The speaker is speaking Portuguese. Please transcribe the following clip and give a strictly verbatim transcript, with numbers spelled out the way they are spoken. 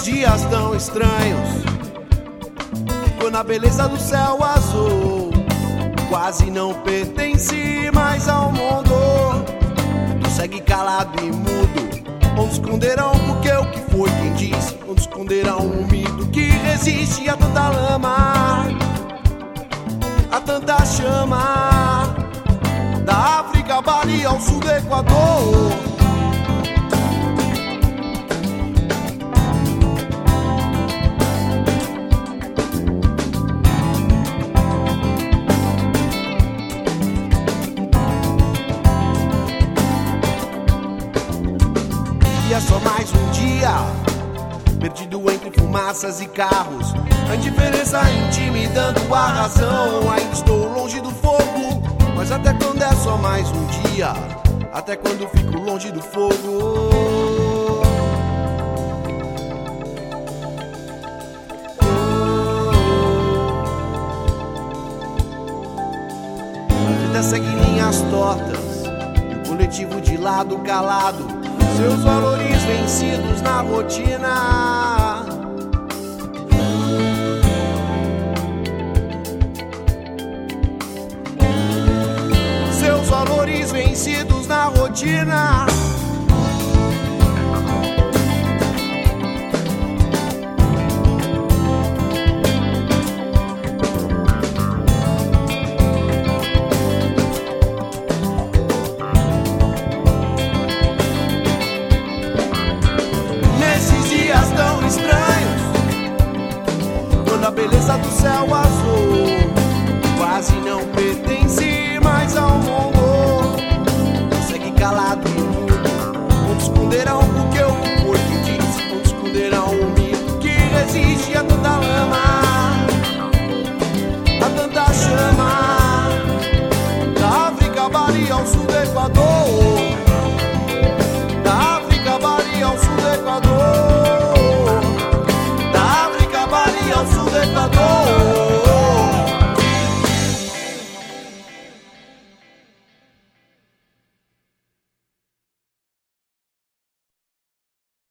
dias tão estranhos, quando a beleza do céu azul quase não pertence mais ao mundo. Tu segue calado e mudo, onde esconderão porque o que foi quem disse? Onde esconderão um mito que resiste a tanta lama, a tanta chama, da África, Bali ao sul do Equador. E é só mais um dia perdido entre fumaças e carros, a indiferença intimidando a razão. Ainda estou longe do fogo, mas até quando é só mais um dia? Até quando fico longe do fogo? A vida segue linhas tortas, e o coletivo de lado calado, seus valores vencidos na rotina. Seus valores vencidos na rotina. Tão estranhos, quando a beleza do céu azul quase não pertence